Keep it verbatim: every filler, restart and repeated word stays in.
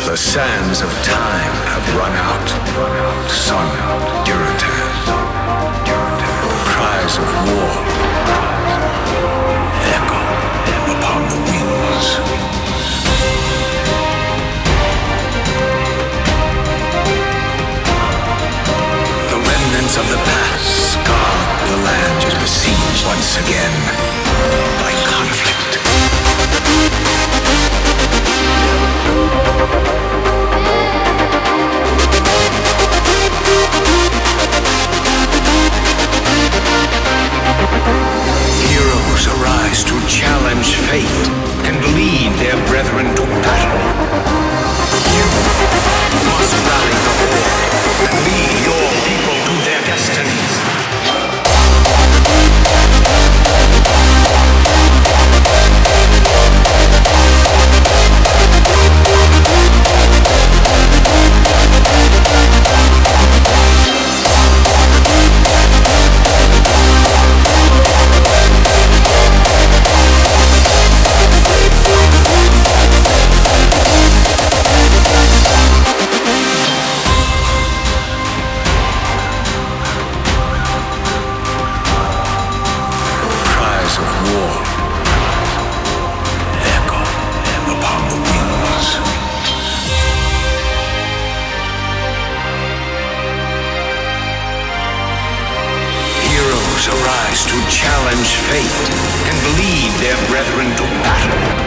The sands of time have run out. Sun, Durotan. The cries of war echo upon the winds. The remnants of the past scar the land besieged once again by conflict. Heroes arise to challenge fate and lead their brethren to battle. You must rally the horde and lead your people to their destinies. Arise to challenge fate and lead their brethren to battle.